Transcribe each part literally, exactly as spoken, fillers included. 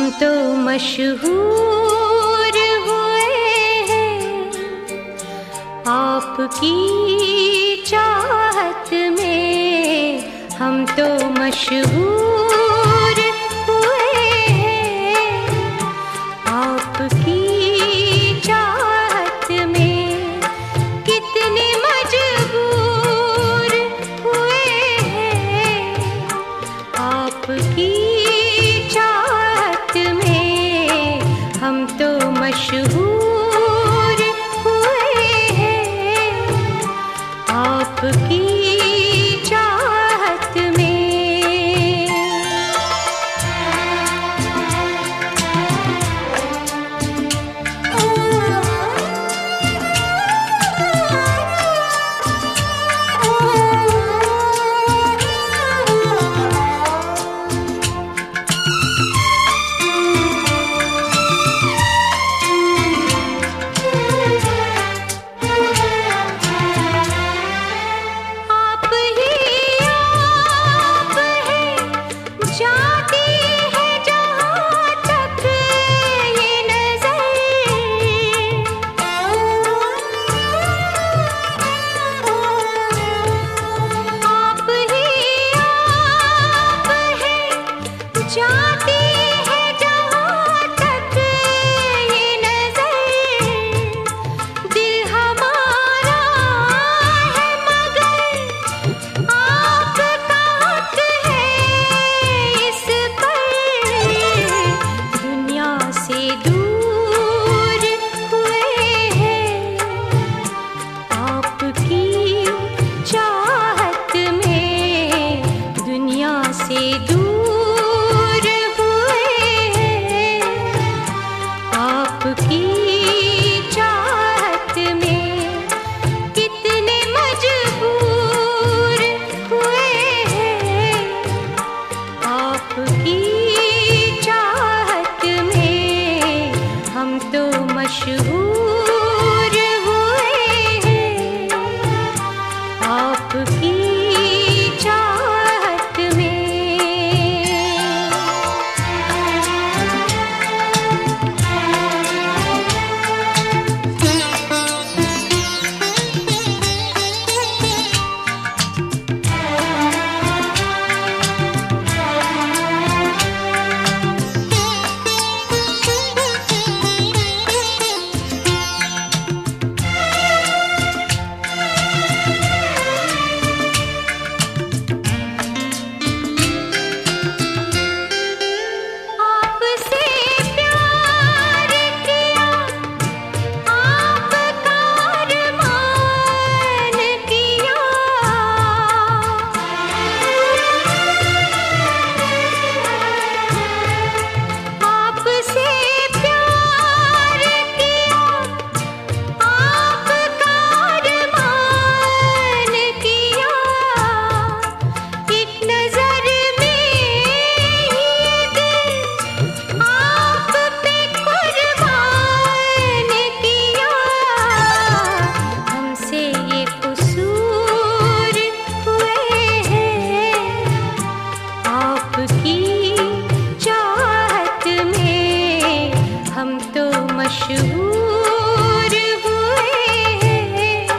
तो मशहूर हुए हैं आपकी चाहत में, हम तो मशहूर हुए हैं आपकी चाहत में। कितने मजबूर हुए हैं आपकी चाहत में, हम तो मशहूर हुए हैं आपकी चाहत में। जाती है जहाँ तक ये नजर, दिल हमारा है मगर आपका हक है इस पर। दुनिया से दूर हुए हैं आपकी चाहत में, दुनिया से दूर आपकी चाहत में। कितने मजबूर हुए हैं आपकी चाहत में, हम तो मशहूर हुए हैं आपकी चाहत में। हम तो मशहूर हुए हैं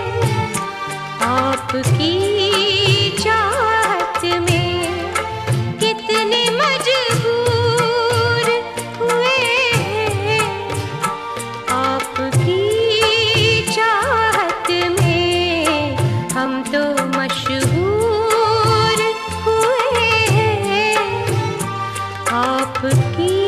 आपकी चाहत में। कितने मजबूर हुए हैं आपकी चाहत में, हम तो मशहूर हुए हैं आपकी